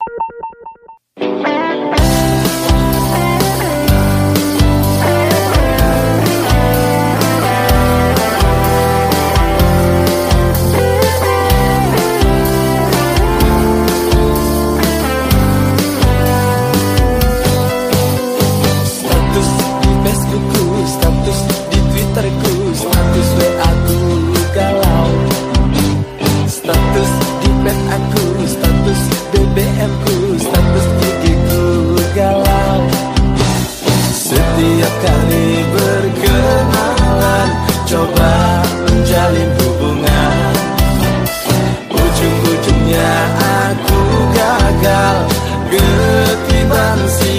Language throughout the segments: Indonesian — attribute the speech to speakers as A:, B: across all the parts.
A: Setiap kali berkenalan, coba menjalin hubungan, ujung-ujungnya aku gagal ketiban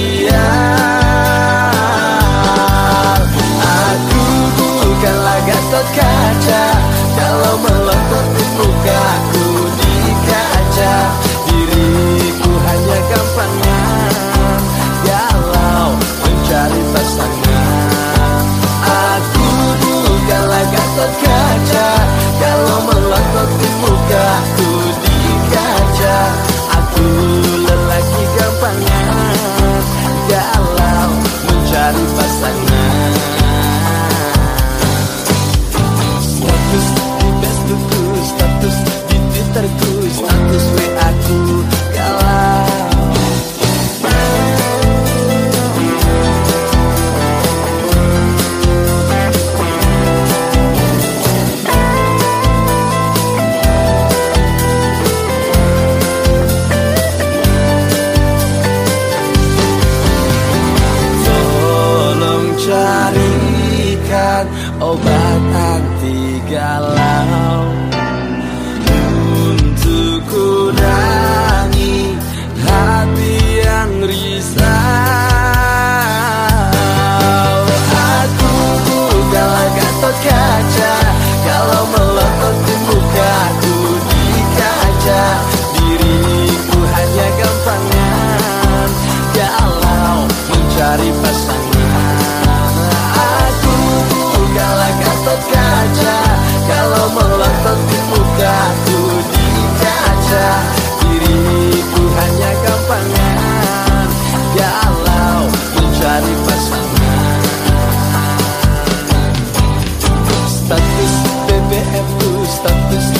A: sial. Aku bukanlah Gatot Kaca, kalau melotot di mukaku di kaca. Diriku hanya gampangan galau mencari pasangan. Aku bukanlah Gatot Kaca, kalau melotot di mukaku di kaca. Aku lelaki gampangan galau mencari pasangan. Status di Facebookku, status di Twitterku, status WA ku galau. Carikan obat anti galau untuk kurangi hati yang risau. Aku bukanlah Gatot Kaca, kalau melotot di mukaku di kaca. Diriku hanya gampangan galau mencari pasangan. Gatot Kaca, kalau melotot di mukaku di kaca. Diriku hanya gampangan galau mencari pasangan. Status BBM ku, status